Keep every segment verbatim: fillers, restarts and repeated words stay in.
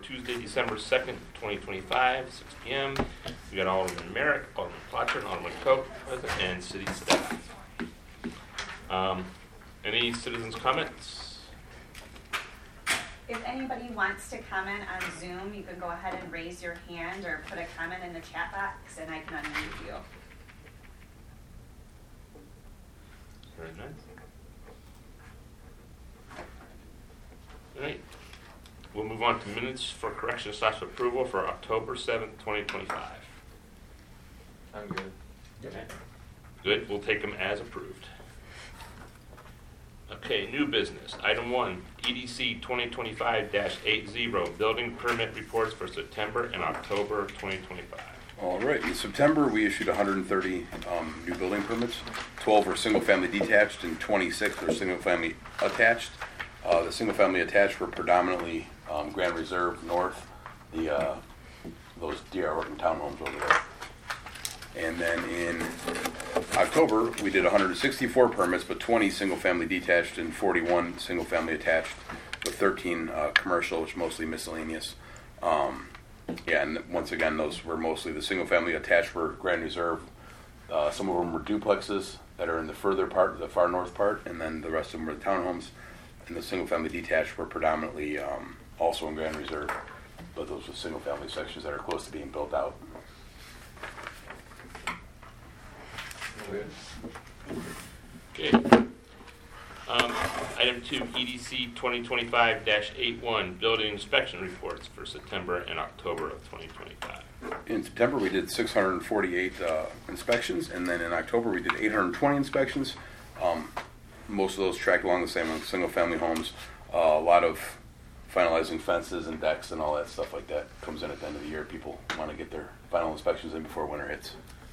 Tuesday, December second, twenty twenty-five, six p.m. We got Alderman Merrick, Alderman Plotcher, and Alderman Coe present, and city staff. Um, any citizens' comments? If anybody wants to comment on Zoom, you can go ahead and raise your hand or put a comment in the chat box, and I can unmute you. Very nice. All right. We'll move on to minutes for correction slash approval for October seventh, twenty twenty-five. I'm good. Okay. Good. We'll take them as approved. Okay, new business. Item one, E D C twenty twenty-five dash eighty, building permit reports for September and October twenty twenty-five. All right, in September we issued one hundred thirty um, new building permits. twelve were single-family detached and twenty-six were single-family attached. Uh, the single-family attached were predominantly um, Grand Reserve North, the uh, those D R Horton townhomes over there. And then in October, we did one hundred sixty-four permits, but twenty single-family detached and forty-one single-family attached, with thirteen uh, commercial, which mostly miscellaneous. Um, yeah, and once again, those were mostly the single-family attached were Grand Reserve. Uh, some of them were duplexes that are in the further part, the far north part, and then the rest of them were the townhomes. And the single-family detached were predominantly um, also in Grand Reserve, but those were single-family sections that are close to being built out. Okay. Um, item two, E D C twenty twenty-five dash eighty-one, building inspection reports for September and October of twenty twenty-five. In September, we did six hundred forty-eight uh, inspections, and then in October, we did eight hundred twenty inspections. Um, most of those tracked along the same with single-family homes. Uh, a lot of finalizing fences and decks and all that stuff like that comes in at the end of the year. People want to get their final inspections in before winter hits.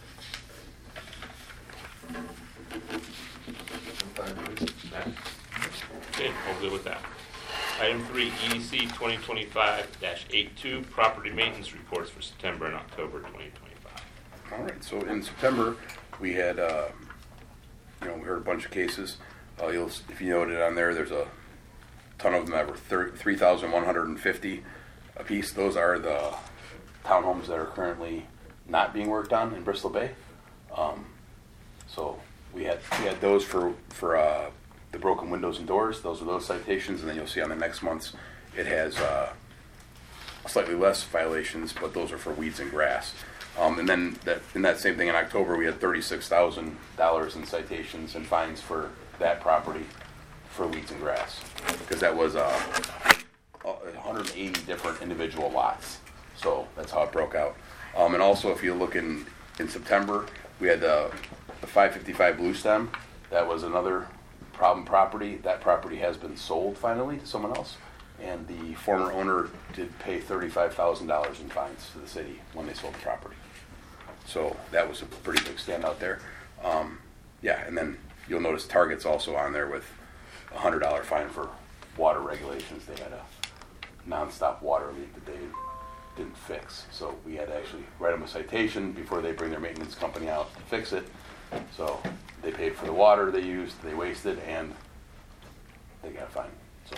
Okay, all good with that. Item three, E D C twenty twenty-five dash eighty-two, property maintenance reports for September and October twenty twenty-five. All right, so in September, we had, uh, you know, we heard a bunch of cases. Uh, you'll, if you noted on there, there's a ton of them that were three thousand one hundred fifty a piece. Those are the townhomes that are currently not being worked on in Bristol Bay. Um, so we had we had those for for uh, the broken windows and doors. Those are those citations, and then you'll see on the next month's it has uh, slightly less violations, but those are for weeds and grass. Um, and then that in that same thing in October, we had thirty-six thousand dollars in citations and fines for that property for weeds and grass, because that was uh, one hundred eighty different individual lots. So that's how it broke out. Um, and also, if you look in, in September, we had the, the five fifty-five Blue Stem. That was another problem property. That property has been sold finally to someone else. And the former owner did pay thirty-five thousand dollars in fines to the city when they sold the property. So that was a pretty big standout there. Um, yeah, and then you'll notice Target's also on there with a one hundred dollars fine for water regulations. They had a nonstop water leak that they didn't fix. So we had to actually write them a citation before they bring their maintenance company out to fix it. So they paid for the water they used, they wasted, and they got a fine. So.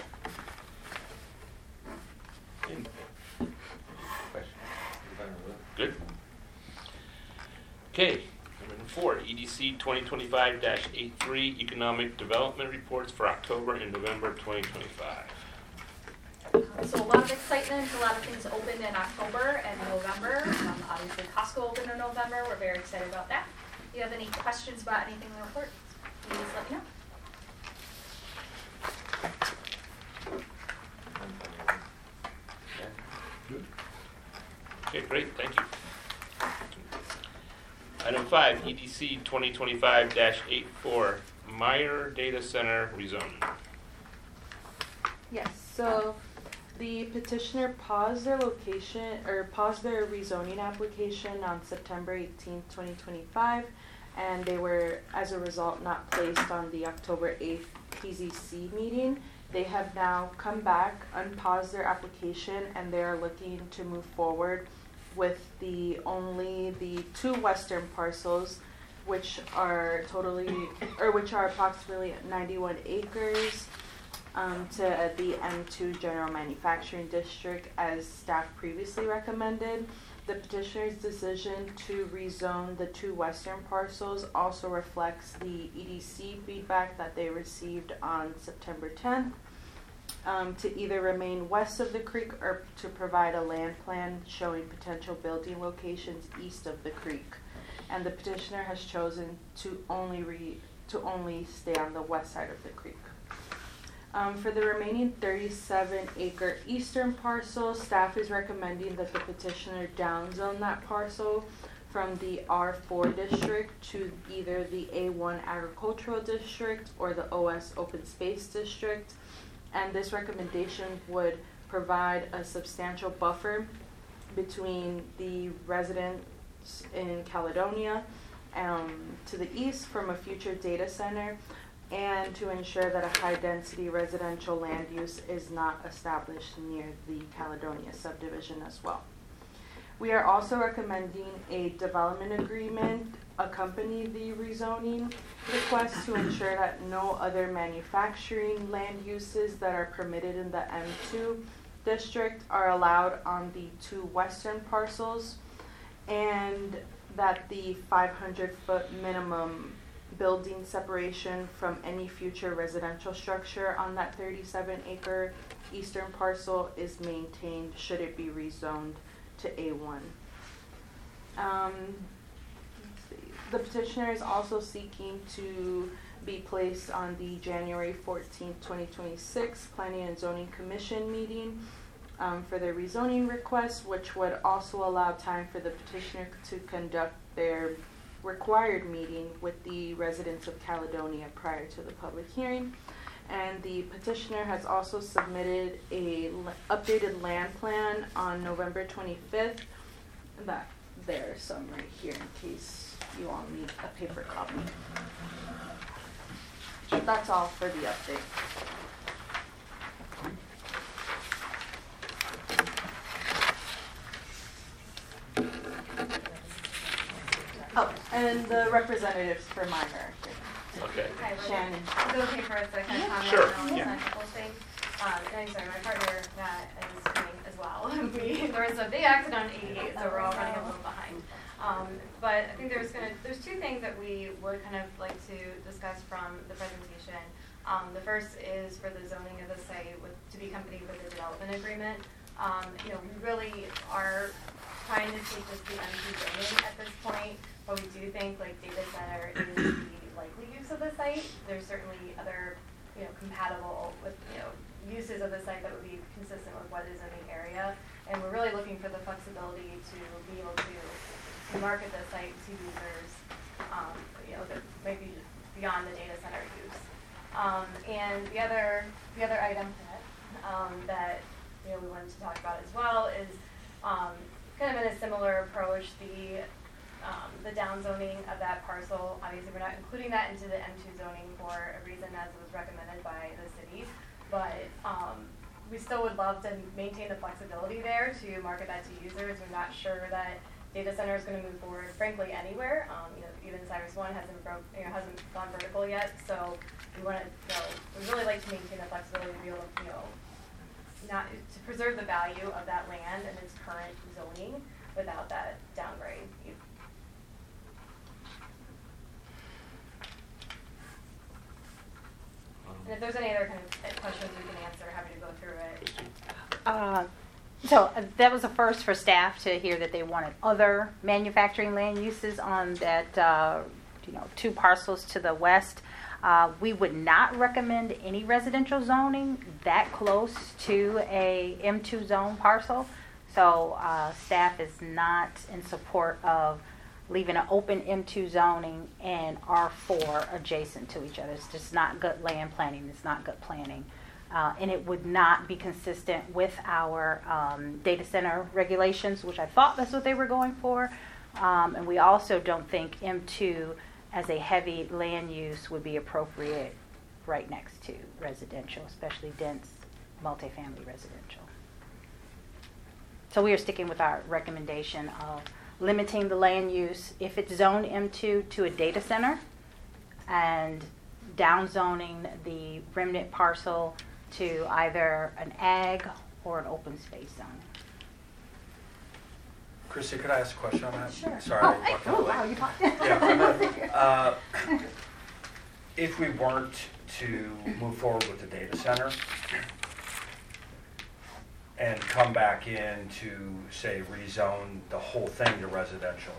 Good. Okay, number four, E D C twenty twenty-five dash eighty-three, economic development reports for October and November twenty twenty-five. So a lot of excitement, a lot of things opened in October and November. Um, obviously Costco opened in November. We're very excited about that. If you have any questions about anything in the report, please let me know. Okay, great, thank you. Item five, E D C twenty twenty-five dash eighty-four, Meyer Data Center rezoning. Yes, so the petitioner paused their location or paused their rezoning application on September eighteenth, twenty twenty-five, and they were, as a result, not placed on the October eighth P Z C meeting. They have now come back, unpaused their application, and they are looking to move forward with the only the two western parcels, which are totally, or which are approximately ninety-one acres. um, to the M two General Manufacturing District as staff previously recommended. The petitioner's decision to rezone the two western parcels also reflects the E D C feedback that they received on September tenth. Um, to either remain west of the creek or to provide a land plan showing potential building locations east of the creek. And the petitioner has chosen to only re, to only stay on the west side of the creek. Um, for the remaining thirty-seven acre eastern parcel, staff is recommending that the petitioner downzone that parcel from the R four district to either the A one agricultural district or the O S open space district. And this recommendation would provide a substantial buffer between the residents in Caledonia um, to the east from a future data center, and to ensure that a high-density residential land use is not established near the Caledonia subdivision as well. We are also recommending a development agreement accompany the rezoning request to ensure that no other manufacturing land uses that are permitted in the M two district are allowed on the two western parcels, and that the five hundred foot minimum building separation from any future residential structure on that thirty-seven acre eastern parcel is maintained should it be rezoned to A one. Um, let's see. The petitioner is also seeking to be placed on the January fourteenth, twenty twenty-six Planning and Zoning Commission meeting um, for their rezoning request, which would also allow time for the petitioner to conduct their required meeting with the residents of Caledonia prior to the public hearing. And the petitioner has also submitted a l- updated land plan on November twenty-fifth. That there's some right here in case you all need a paper copy. That's all for the update. Oh, and the representatives for mine are here. Okay. Hi, Linda. Shannon. Is it okay for us to kind of comment Sure, on yeah. a couple things? Um, and I'm sorry, my partner, Matt, is coming as well. we, there was a big accident on eighty-eight, so we're all running a little behind. Um, but I think there's gonna, there's two things that we would kind of like to discuss from the presentation. Um, the first is for the zoning of the site with, to be accompanied with a development agreement. Um, you know, we really are trying to take just the M two zoning at this point, but we do think like data center is the likely use of the site. There's certainly other, you know, compatible with, you know, uses of the site that would be consistent with what is in the area. And we're really looking for the flexibility to be able to, to market the site to users, um, you know, that might be beyond the data center use. Um, and the other, the other item that, um, that, you know, we wanted to talk about as well is um, kind of in a similar approach, the Um, the downzoning of that parcel. Obviously, we're not including that into the M two zoning for a reason as it was recommended by the city, but um, we still would love to maintain the flexibility there to market that to users. We're not sure that data center is going to move forward, frankly, anywhere. Um, you know, even Cyrus One hasn't broke, you know, hasn't gone vertical yet, so we want to, you know, we really like to maintain the flexibility to be able to, you know, not to preserve the value of that land and its current zoning without that downgrade. And if there's any other kind of questions we can answer, happy to go through it. Uh, So uh, that was a first for staff to hear that they wanted other manufacturing land uses on that, uh, you know, two parcels to the west. Uh, we would not recommend any residential zoning that close to a M two zone parcel. So uh, staff is not in support of leaving an open M two zoning and R four adjacent to each other. It's just not good land planning. It's not good planning. Uh, and it would not be consistent with our um, data center regulations, which I thought that's what they were going for. Um, and we also don't think M two as a heavy land use would be appropriate right next to residential, especially dense multifamily residential. So we are sticking with our recommendation of limiting the land use if it's zoned M two to a data center and downzoning the remnant parcel to either an ag or an open space zone. Chrissy, could I ask a question on that? Sure. Sorry. Oh, I hey, walked oh, out wow, late. you talked. Yeah. Uh, If we weren't to move forward with the data center and come back in to, say, rezone the whole thing to residential,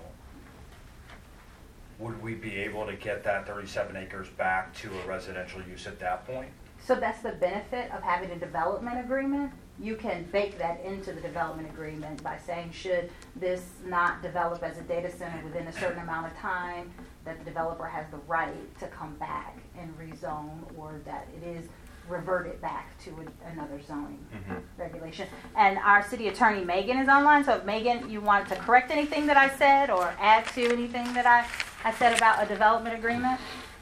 would we be able to get that thirty-seven acres back to a residential use at that point? So that's the benefit of having a development agreement. You can bake that into the development agreement by saying, should this not develop as a data center within a certain amount of time, that the developer has the right to come back and rezone, or that it is reverted back to a- another zoning Mhm. regulation. And our city attorney, Megan, is online, so if Megan, you want to correct anything that I said or add to anything that I, I said about a development agreement?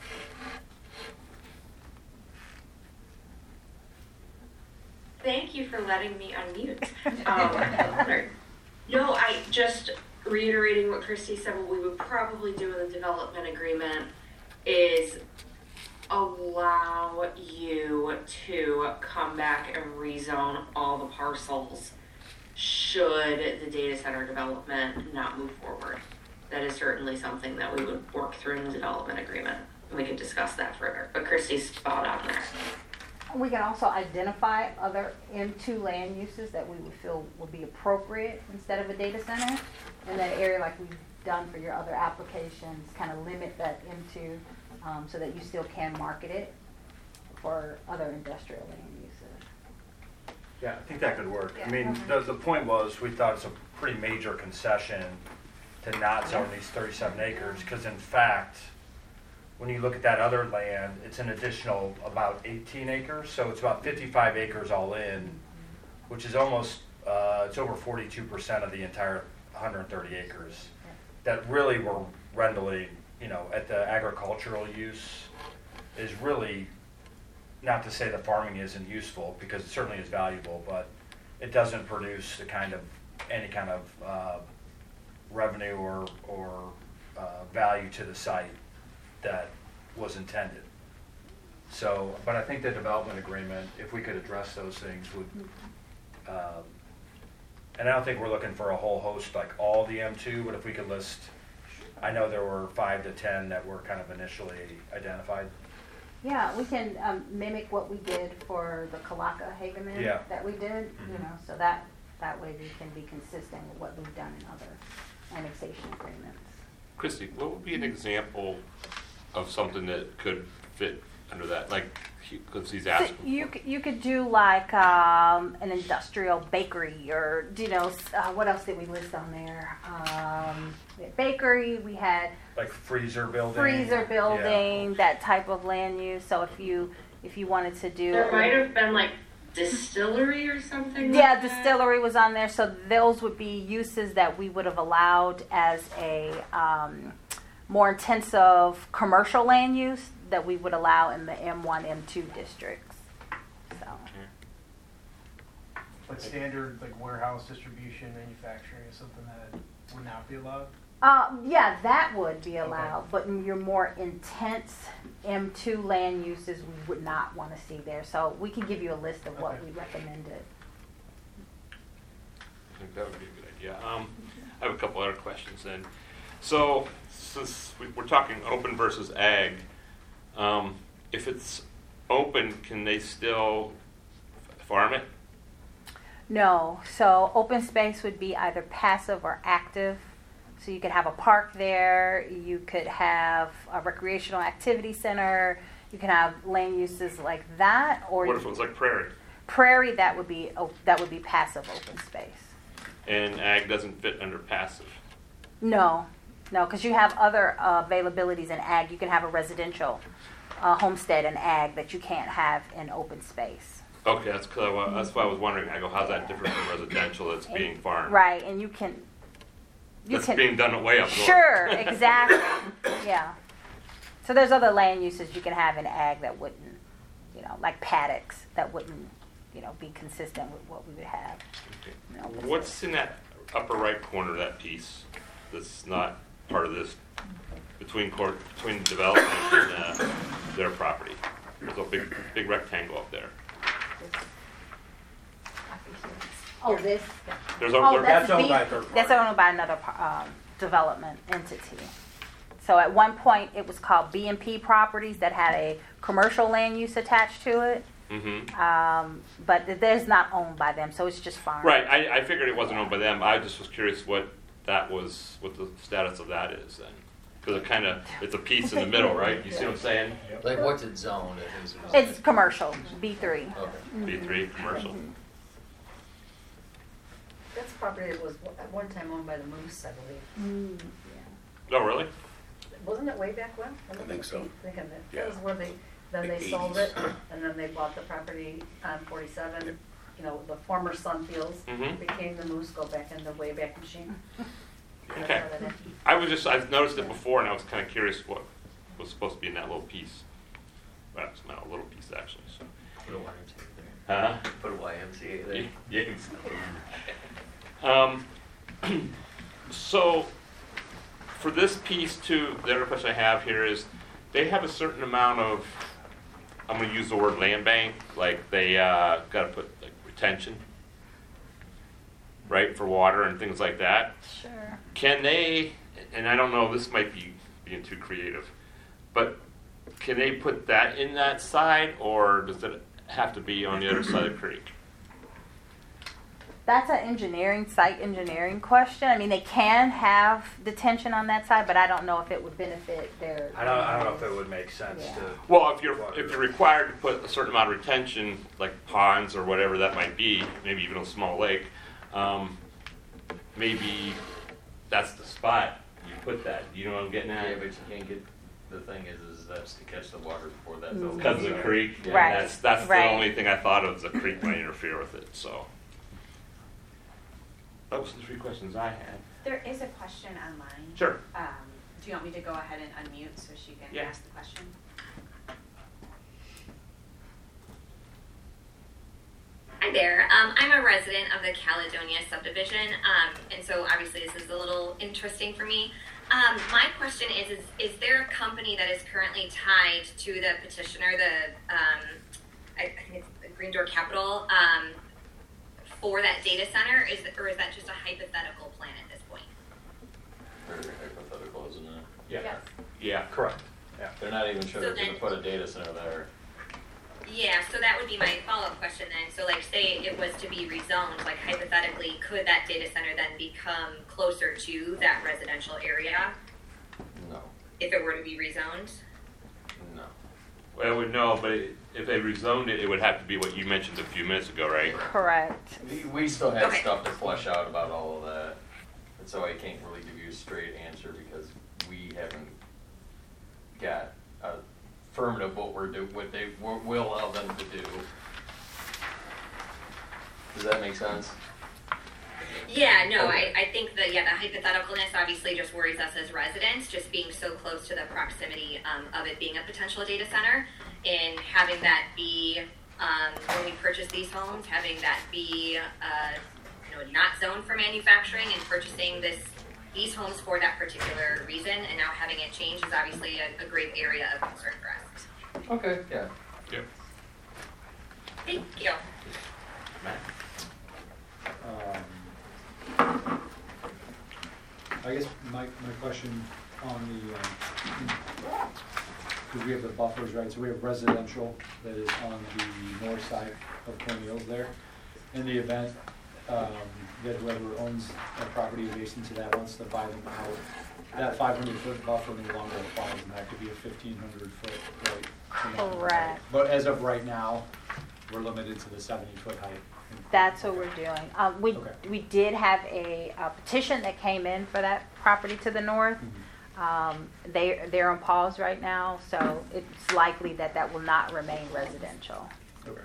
Thank you for letting me unmute. Um, no, I just reiterating what Christy said, what we would probably do in the development agreement is allow you to come back and rezone all the parcels should the data center development not move forward. That is certainly something that we would work through in the development agreement. We could discuss that further, but Christy's spot on there. We can also identify other M two land uses that we would feel would be appropriate instead of a data center in that area, like we've done for your other applications, kind of limit that M two um, so that you still can market it for other industrial land uses. Yeah, I think that could work. I Yeah. mean, the, the point was, we thought it's a pretty major concession to not zone these thirty-seven acres, because in fact, when you look at that other land, it's an additional about eighteen acres, so it's about fifty-five acres all in, which is almost, uh, it's over forty-two percent of the entire one hundred thirty acres that really were rendering, you know, at the agricultural use is really, not to say that farming isn't useful, because it certainly is valuable, but it doesn't produce the kind of, any kind of uh, revenue or, or uh, value to the site that was intended. So, but I think the development agreement, if we could address those things, would, um, and I don't think we're looking for a whole host, like all the M two, but if we could list, I know there were five to ten that were kind of initially identified. Yeah, we can um, mimic what we did for the Kalaka Hageman Yeah. that we did, you Mhm. know, so that, that way we can be consistent with what we've done in other annexation agreements. Christy, what would be an example of something that could fit under that, like, because he's So asking. you c- you could do like um, an industrial bakery, or you know s- uh, what else did we list on there? Um, we had bakery, we had Like freezer building. freezer Yeah. building, that type of land use. So if you if you wanted to do There might have been like distillery or something. yeah, like that. distillery was on there. So those would be uses that we would have allowed as a um, more intensive commercial land use that we would allow in the M one, M two districts. So. Like standard, like warehouse distribution, manufacturing is something that would not be allowed? Uh, yeah, that would be allowed, but your more intense M two land uses we would not want to see there. So we can give you a list of what Okay. we recommended. I think that would be a good idea. Um, I have a couple other questions then. So, since we- we're talking open versus ag, um, if it's open, can they still f- farm it? No, so open space would be either passive or active. So you could have a park there, you could have a recreational activity center, you can have land uses like that, or What you- if it was like prairie? prairie, that would be o- that would be passive open space. And ag doesn't fit under passive? No, no, because you have other uh, availabilities in ag. You can have a residential uh, homestead and ag that you can't have in open space. Okay, that's, 'cause I wa- that's why I was wondering. I go, how's that different from residential that's being farmed? Right, and you can. You That's can. being done way up north. Sure, exactly. Yeah. So there's other land uses you can have in ag that wouldn't, you know, like paddocks that wouldn't, you know, be consistent with what we would have. Okay. in open What's space. in that upper right corner of that piece that's not part of this, between court, between development and uh, their property? There's a big, big rectangle up there. Oh, this? There's a, Oh, there- that's That's owned B- by a third That's party. owned by another um, development entity. So at one point, it was called B and P Properties that had a commercial land use attached to it. mhm. Um, but it is not owned by them, so it's just farm. Right, I, I figured it wasn't owned by them. I just was curious what that was, what the status of that is then. Because it kind of, it's a piece in the middle, right? You see what I'm saying? Like, what's it zoned? It is- It's commercial, B three. Okay. B three, commercial. That's property that was at one time owned by the Moose, I believe. Oh, really? Wasn't it way back when? I think so. They had that. Yeah. That was where they, then Like they sold eighties. it, and then they bought the property on forty-seven. You know, the former Sunfields Mhm. became the Moose, go back in the Wayback Machine. That's Okay. how that happened. I was just, I've noticed it before and I was kind of curious what was supposed to be in that little piece. Well, it's not a little piece actually, so. Put a Y M C A there. Huh? Put a Y M C A there. Yeah. Um, so, for this piece too, the other question I have here is, they have a certain amount of, I'm gonna use the word land bank, like they, uh, gotta put like retention, right, for water and things like that. Sure. Can they, and I don't know, this might be being too creative, but can they put that in that side, or does it have to be on the other side of the creek? That's an engineering, site engineering question. I mean, they can have detention on that side, but I don't know if it would benefit their. I don't, I don't know if it would make sense Yeah. to. Well, if you're, if you're required to put a certain amount of retention, like ponds or whatever that might be, maybe even a small lake, um, maybe that's the spot you put that, you know what I'm getting Yeah, at? but you can't get, the thing is, is that's to catch the water before that building. Because of the creek? Yeah. Right. That's, that's the Right. only thing I thought of, the creek might interfere with it, so. Those are the three questions I had. There is a question online. Sure. Um, do you want me to go ahead and unmute so she can Yeah. ask the question? Hi there. Um, I'm a resident of the Caledonia subdivision, um, and so obviously this is a little interesting for me. Um, my question is, is, is there a company that is currently tied to the petitioner, the, um, I, I think it's Green Door Capital, um, for that data center, is, or is that just a hypothetical plan at this point? Very hypothetical, isn't it? Yeah. Yes. Yeah. Correct, yeah. They're not even sure So they're gonna then- put a data center there. Yeah, so that would be my follow-up question then. So like say it was to be rezoned, like hypothetically, could that data center then become closer to that residential area No, if it were to be rezoned? no. Well, I would know, but it- if they rezoned it, it would have to be what you mentioned a few minutes ago, right? Correct. We, we still have Okay. stuff to flesh out about all of that. And so I can't really give you a straight answer because we haven't got a affirmative what we're do, what they, what we'll allow them to do. Does that make sense? Yeah, no, Okay. I, I think that, yeah, the hypotheticalness obviously just worries us as residents, just being so close to the proximity um, of it being a potential data center and having that be, um, when we purchase these homes, having that be, uh, you know, not zoned for manufacturing and purchasing this, these homes for that particular reason and now having it change is obviously a, a great area of concern for us. Okay, yeah. Yep. Thank you. Matt? Um, I guess my, my question on the, because we have the buffers, right, so we have residential that is on the north side of Colonials there. In the event um, that whoever owns a property adjacent to that wants to buy them out, that five hundred foot buffer no longer applies, and that could be a fifteen hundred foot, right? from that point. Correct. But as of right now, we're limited to the seventy foot height. That's what we're doing. Um, we, Okay. we did have a, a petition that came in for that property to the north. Mhm. Um, they, they're on pause right now, so it's likely that that will not remain residential. Okay.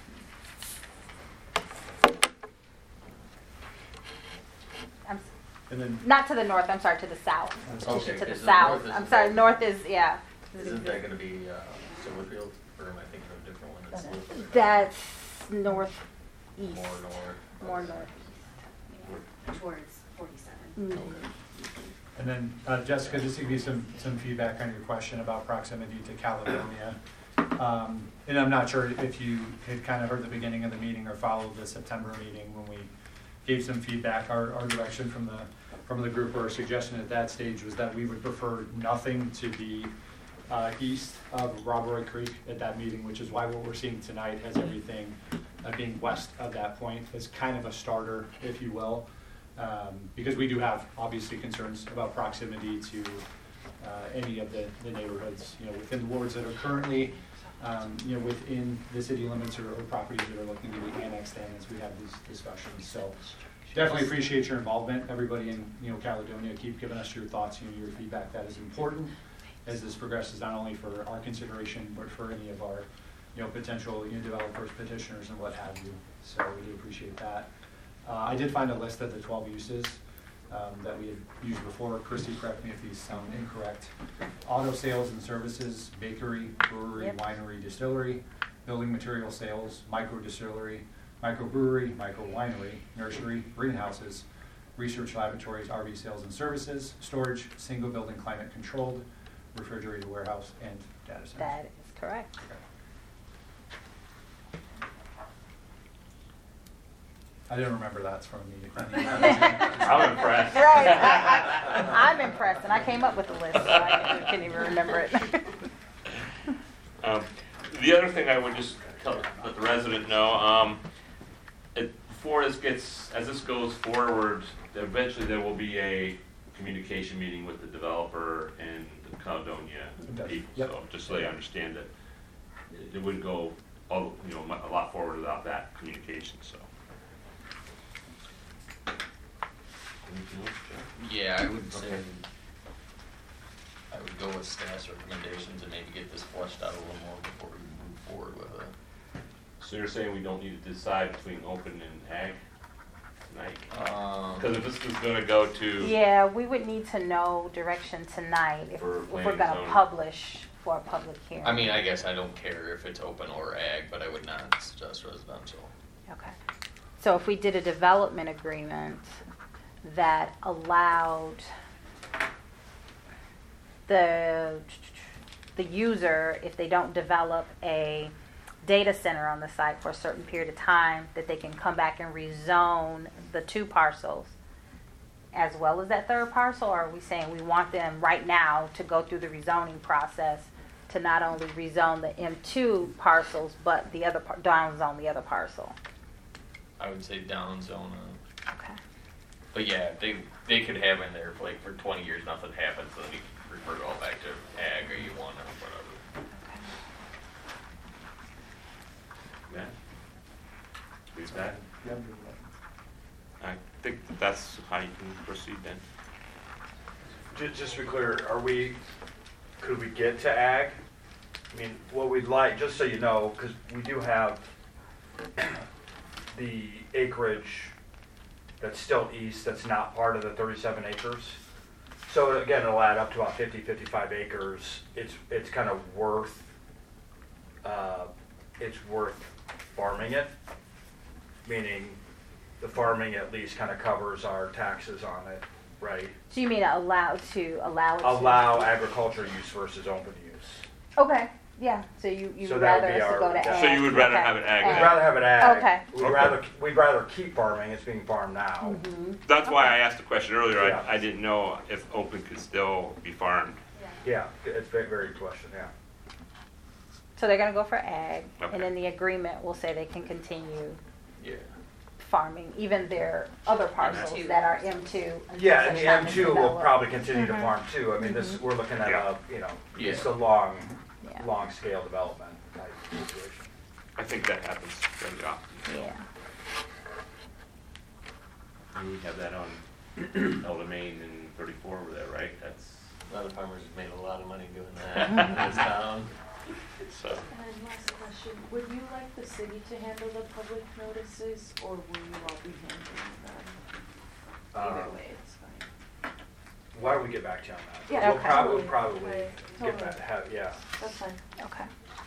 I'm, s- And then, not to the north, I'm sorry, to the south. Okay, Petition to the 'cause the south. north is I'm sorry, above. north is, yeah. Isn't that gonna be, uh, Silverfield, or am I thinking of a different one that's a little further down? That's northeast. More north? More Okay. north. Towards forty-seven. Mm. and then uh, Jessica, just to give you some, some feedback on your question about proximity to Caledonia. Um, and I'm not sure if you had kind of heard the beginning of the meeting or followed the September meeting when we gave some feedback. Our, our direction from the from the group, or suggestion at that stage, was that we would prefer nothing to be uh, east of Rob Roy Creek at that meeting, which is why what we're seeing tonight has everything uh, being west of that point as kind of a starter, if you will, um, because we do have obviously concerns about proximity to uh, any of the, the neighborhoods, you know, within the wards that are currently, um, you know, within the city limits, or, or properties that are looking to be annexed in as we have these discussions. So definitely appreciate your involvement. Everybody in, you know, Caledonia, keep giving us your thoughts, you know, your feedback. That is important as this progresses, not only for our consideration, but for any of our, you know, potential, you know, developers, petitioners, and what have you. So we do appreciate that. Uh, I did find a list of the twelve uses um, that we had used before. Christy, correct me if these sound incorrect. Auto sales and services, bakery, brewery, Yep. winery, distillery, building material sales, micro distillery, microbrewery, micro winery, nursery, greenhouses, research laboratories, R V sales and services, storage, single building climate controlled, refrigerated warehouse, and data center. That is correct. I didn't remember that from the. I'm impressed. Right. I, I, I'm impressed, and I came up with the list, so I can't even remember it. Um, the other thing I would just tell, let the resident know, um, it, before this gets, as this goes forward, eventually there will be a communication meeting with the developer and the Caledonia people. Yep. So just so they understand that it, it wouldn't go, all, you know, a lot forward without that communication. So. Anything else, Jeff? Yeah, I would say, Okay. I would go with staff's recommendations and maybe get this fleshed out a little more before we move forward with it. So you're saying we don't need to decide between open and ag tonight? Um, Because if this was gonna go to. Yeah, we would need to know direction tonight if, For if we're planning gonna zoning. publish for a public hearing. I mean, I guess I don't care if it's open or ag, but I would not suggest residential. Okay. So if we did a development agreement that allowed the, the user, if they don't develop a data center on the site for a certain period of time, that they can come back and rezone the two parcels as well as that third parcel? Or are we saying we want them right now to go through the rezoning process to not only rezone the M two parcels, but the other, par- down zone the other parcel? I would say down zone. uh, Okay. But yeah, they they could have in there for like for twenty years nothing happens, so then you can revert it all back to ag or you want or whatever. Yeah. Is that? Yep. I think that that's how you can proceed then. Just, just to be clear, are we, could we get to ag? I mean, what we'd like, just so you know, because we do have the acreage that's still east, that's not part of the thirty-seven acres. So again, it'll add up to about fifty, fifty-five acres. It's, it's kind of worth, uh, it's worth farming it, meaning the farming at least kind of covers our taxes on it, right? So you mean allowed to, allow it to? Allow agriculture use versus open use. Okay, yeah, so you, you'd So that would rather be us to our- go to yeah. ag? So you would rather Okay. have it ag We'd then? rather have it ag. Okay. We'd Okay. rather, we'd rather keep farming, it's being farmed now. Mhm. That's why I asked the question earlier. Yeah. I, I didn't know if open could still be farmed. Yeah, it's a very, very good question, yeah. So they're gonna go for ag, Okay. and then the agreement will say they can continue Yeah. farming, even their other parcels two. that are M two. until Yeah, and such the time M as two will developed. probably continue to Mhm. farm too. I mean, this, Mhm. we're looking at Yeah. a, you know, Yeah. it's a long, Yeah. long scale development type situation. I think that happens fairly often. Yeah, And we have that on Elder Main and thirty-four over there, right? That's, A lot of farmers have made a lot of money doing that in this town. so. And last question, would you like the city to handle the public notices, or will you all be handling them? Either Um, way, it's fine. Why don't we get back to you on that? Yeah, We'll okay. prob- We'll Totally. probably Right, get totally. back, have, yeah. That's fine. okay.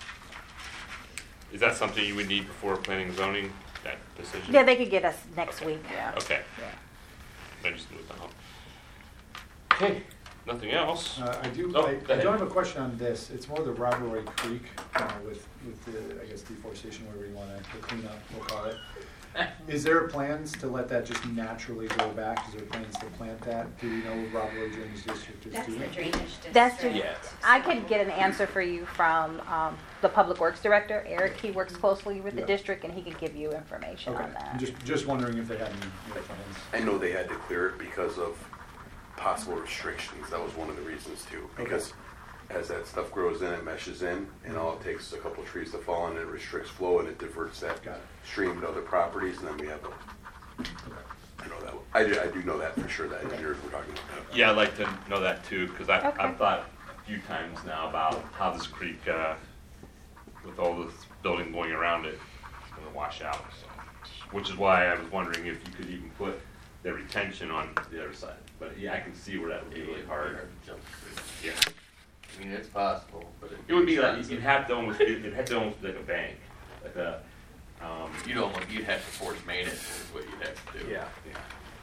Is that something you would need before planning and zoning, that decision? Yeah, they could get us next week, yeah. Okay. Yeah. I just moved on. Okay, nothing else. Uh, I do, Oh, I, go I do ahead. have a question on this. It's more the Robertway Creek, uh, with, with the, I guess, deforestation, whatever you wanna, the cleanup, we'll call it. Is there plans to let that just naturally go back? Is there plans to plant that? Do we know what Robertway Drainage District is That's doing? the drainage district. That's just, Yeah. I could get an answer for you from um, the Public Works Director, Eric. He works closely with the Yeah. district, and he could give you information Okay, on that. I'm just, just wondering if they had any any plans. I know they had to clear it because of possible restrictions. That was one of the reasons too. Because as that stuff grows in, it meshes in, and all it takes is a couple of trees to fall and it restricts flow and it diverts that Got it. stream to other properties, and then we have a, I know that, I do, I do know that for sure, that engineers were talking about that. Yeah, I'd like to know that too, because I, Okay. I've thought a few times now about how this creek, uh, with all this building going around it, is gonna wash out. So, which is why I was wondering if you could even put the retention on the other side. But yeah, I can see where that would be really hard. Yeah. I mean, it's possible, but it. It would be like, you'd have to almost, it'd have to almost be like a bank, like a, um. You'd almost, you'd have to force main it, is what you'd have to do. Yeah. Yeah.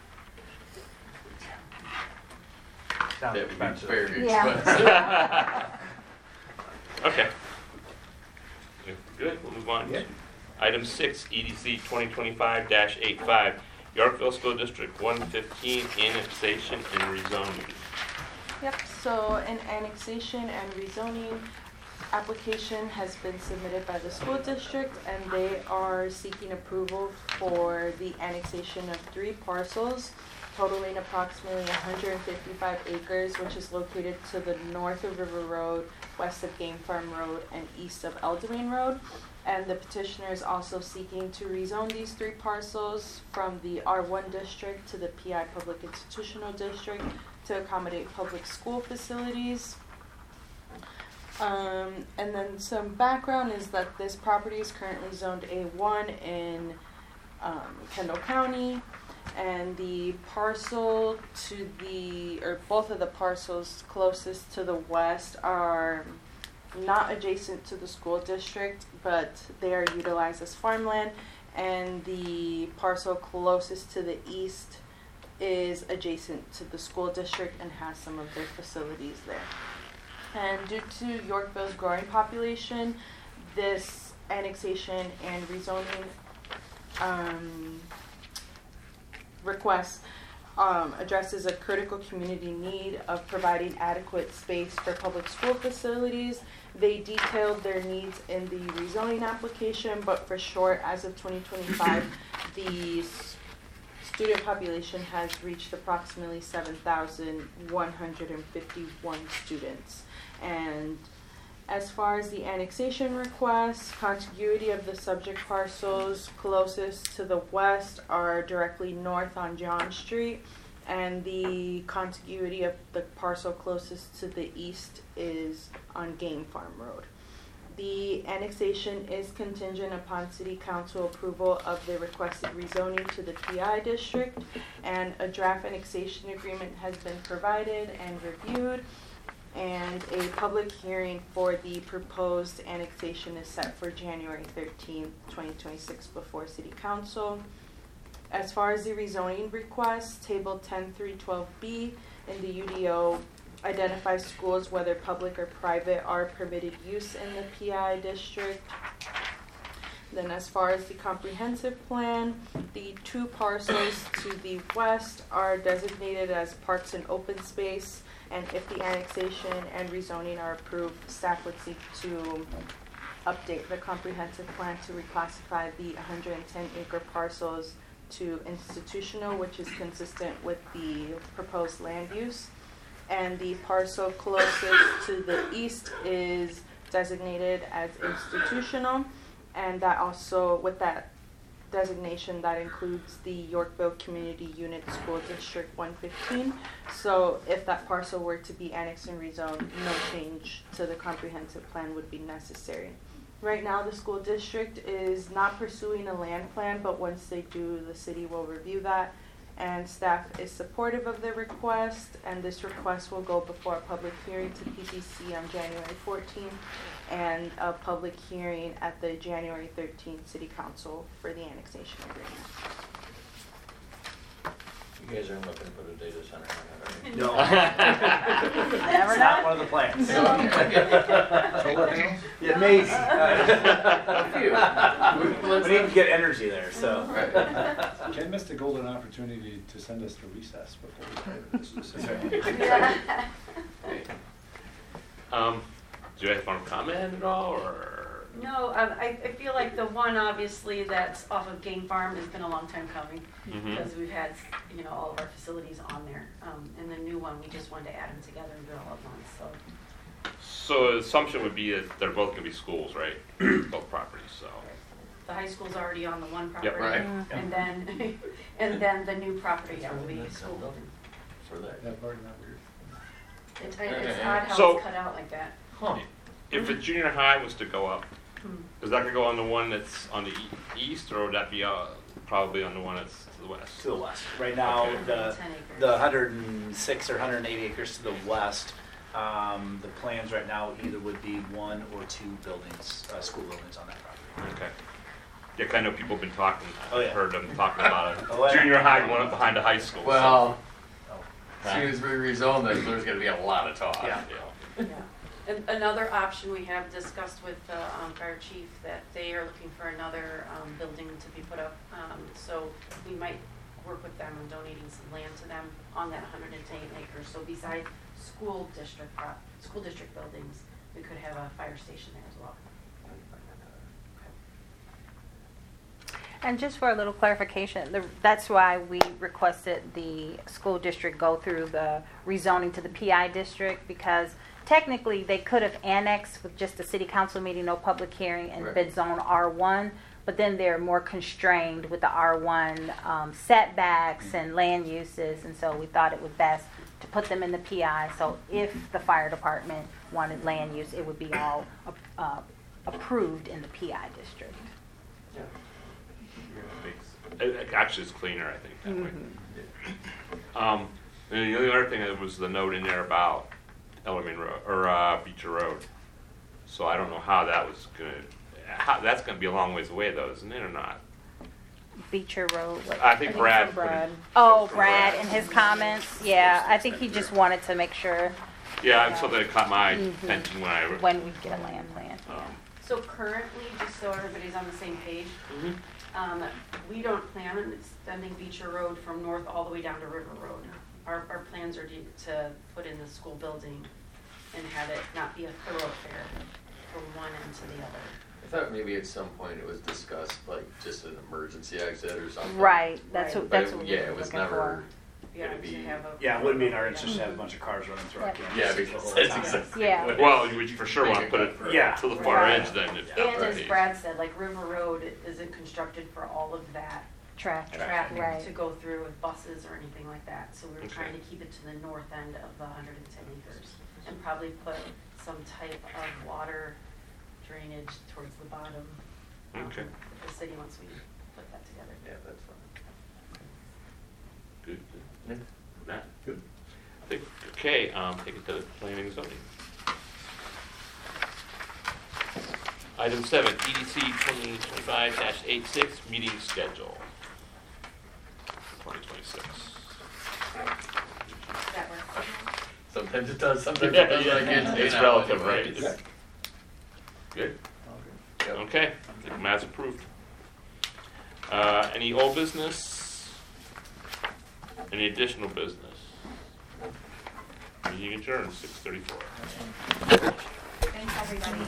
Sounds That would be expensive. very Yeah. expensive. Okay. If we're good, we'll move on. Yeah. Item six, E D C twenty twenty-five dash eighty-five, Yorkville School District one fifteen, annexation and rezoning. Yep, so an annexation and rezoning application has been submitted by the school district, and they are seeking approval for the annexation of three parcels totaling approximately one hundred fifty-five acres, which is located to the north of River Road, west of Game Farm Road, and east of Eldamain Road. And the petitioner is also seeking to rezone these three parcels from the R one district to the P I Public Institutional District to accommodate public school facilities. Um, and then some background is that this property is currently zoned A one in um, Kendall County, and the parcel to the, or both of the parcels closest to the west are not adjacent to the school district, but they are utilized as farmland, and the parcel closest to the east is adjacent to the school district and has some of their facilities there. And due to Yorkville's growing population, this annexation and rezoning um, request um, addresses a critical community need of providing adequate space for public school facilities. They detailed their needs in the rezoning application, but for short, as of twenty twenty-five, the s- student population has reached approximately seven thousand one hundred fifty-one students. And as far as the annexation request, contiguity of the subject parcels closest to the west are directly north on John Street, and the contiguity of the parcel closest to the east is on Game Farm Road. The annexation is contingent upon City Council approval of the requested rezoning to the P I district, and a draft annexation agreement has been provided and reviewed, and a public hearing for the proposed annexation is set for January thirteenth, twenty twenty-six before City Council. As far as the rezoning request, Table ten through twelve B in the U D O identifies schools, whether public or private, are permitted use in the P I district. Then as far as the comprehensive plan, the two parcels to the west are designated as parks and open space, and if the annexation and rezoning are approved, staff would seek to update the comprehensive plan to reclassify the one hundred ten acre parcels to institutional, which is consistent with the proposed land use. And the parcel closest to the east is designated as institutional, and that also, with that designation, that includes the Yorkville Community Unit School District one fifteen. So if that parcel were to be annexed and rezoned, no change to the comprehensive plan would be necessary. Right now, the school district is not pursuing a land plan, but once they do, the city will review that. And staff is supportive of the request, and this request will go before a public hearing to P P C on January fourteenth, and a public hearing at the January thirteenth City Council for the annexation agreement. You guys aren't looking to put a data center in it, No. Never It's not know. one of the plans. Solar panels? Yeah, maybe. are We need to get energy there, so. Right. Can't miss the golden opportunity to send us to recess before we play with this decision. Yeah. Um, do you guys want to comment at all, or? No, um, I, I feel like the one obviously that's off of Game Farm has been a long time coming Mhm. because we've had, you know, all of our facilities on there. Um, and the new one, we just wanted to add them together and do it all at once, so. So the assumption would be that they're both going to be schools, right? Both properties, so. The high school's already on the one Yep. property. Right. And then, and then the new property, yeah, will be a school building. For that. That part not weird. It's, it's odd how So- it's cut out like that. Huh. If a junior high was to go up, Hmm. is that going to go on the one that's on the e- east, or would that be uh, probably on the one that's to the west? To the west. Right now, Okay. the, ten acres. the one hundred six or one hundred eight acres to the west, um, the plans right now either would be one or two buildings, uh, school buildings on that property. Okay. Yeah, 'cause I know people have been talking, Oh, I've yeah. heard them talking about a Oh, yeah. junior high going up behind a high school. so- Well, Oh. as soon as we rezone this, there's gonna be a lot of talk. Yeah. Yeah. Yeah. And another option we have discussed with the um, fire chief that they are looking for another um, building to be put up. Um, So we might work with them on donating some land to them on that one hundred ten acres. So beside school district, prop- school district buildings, we could have a fire station there as well. And just for a little clarification, the, that's why we requested the school district go through the rezoning to the P I district, because technically they could have annexed with just a city council meeting, no public hearing, and Right. been zone R one, but then they're more constrained with the R one um, setbacks and land uses, and so we thought it was best to put them in the P I, so if the fire department wanted land use, it would be all uh, approved in the P I district. It, it actually is cleaner, I think, that way. Mm-hmm. Um, and the only other thing that was the note in there about Ellerman Road, or, uh, Beecher Road. So I don't know how that was gonna, how, that's gonna be a long ways away though, isn't it, or not? Beecher Road. what- I think Brad put Brad. it- Oh, from Brad in his comments, yeah, I think he just wanted to make sure Yeah, and so that caught my Mhm. attention when I. when we get a land plan. um, So currently, just so everybody's on the same page, mhm. Um, we don't plan on extending Beecher Road from north all the way down to River Road. Our, our plans are to, to put in the school building and have it not be a thoroughfare from one end to the other. I thought maybe at some point it was discussed, like, just an emergency exit or something. Right, that's Right. what, But that's it- what yeah, we it were was looking never, for. Yeah, Gonna to be- have a. Yeah, it wouldn't be in our interest to have a bunch of cars running through our Yep. campus. yeah, the because whole that's time. exactly Yeah. what. Well, you would for sure wanna put it Yeah. to the far Right. edge then. if- And as right. Brad said, like River Road isn't constructed for all of that Traffic, traffic right. to go through with buses or anything like that. So we're Okay. trying to keep it to the north end of the one hundred ten acres and probably put some type of water drainage towards the bottom. um, Okay. of The city once we put that together. Yeah, that's fine. Good, good. Matt? Good. I think, okay, um, take it to planning and zoning. Item seven, E D C twenty twenty-five dash eighty-six, meeting schedule. Twenty twenty-six. That works. Sometimes it does, sometimes Yeah, it doesn't. I can't yeah, say it's now relative, anyway. right? It's- It's- Good, Yep. okay, I think Matt's approved. Uh, any old business? Any additional business? Meeting adjourned, six thirty-four. Thanks, everybody.